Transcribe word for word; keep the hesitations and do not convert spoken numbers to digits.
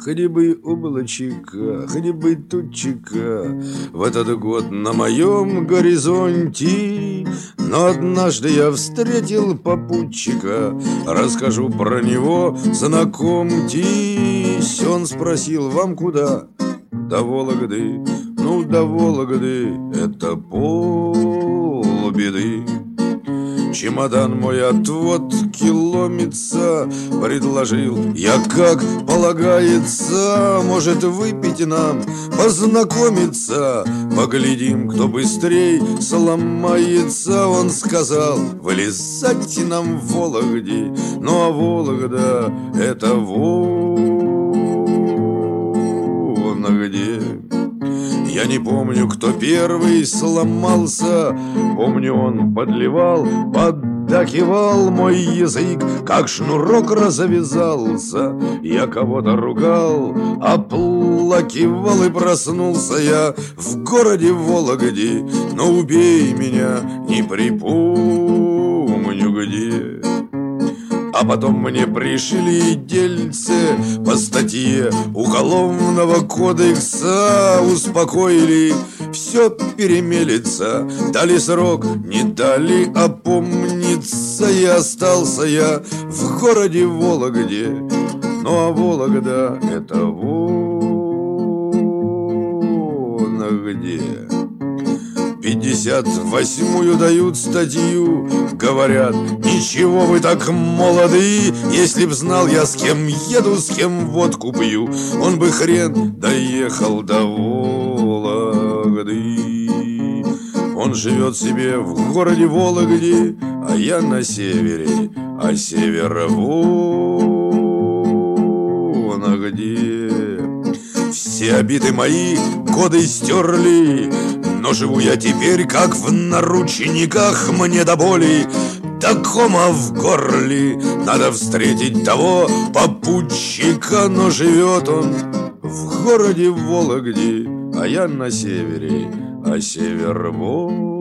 хоть бы облачка, хоть бы тучика в этот год на моем горизонте. Но однажды я встретил попутчика, расскажу про него, знакомьтесь. Он спросил: вам куда? До Вологды. Ну, до Вологды это полбеды. Чемодан мой отвод километра предложил я, как полагается. Может, выпить нам, познакомиться, поглядим, кто быстрей сломается. Он сказал: вылезайте нам в Вологде. Ну, а Вологда это вон где. Я не помню, кто первый сломался. Помню, он подливал, поддакивал мой язык, как шнурок развязался. Я кого-то ругал, оплакивал, и проснулся я в городе Вологде. Но убей меня, не припомню где. А потом мне пришли дельце по статье Уголовного кодекса. Успокоили, все перемелется. Дали срок, не дали опомниться. И остался я в городе Вологде. Ну, а Вологда это вон где. Пятьдесят восьмую дают статью, говорят: ничего вы так молоды. Если б знал я, с кем еду, с кем водку пью, он бы хрен доехал до Вологды. Он живет себе в городе Вологде, а я на севере, а север вон где. Все обиды мои годы стерли, но живу я теперь как в наручниках. Мне до боли, до кома в горле надо встретить того попутчика. Но живет он в городе Вологде, а я на севере, а север вон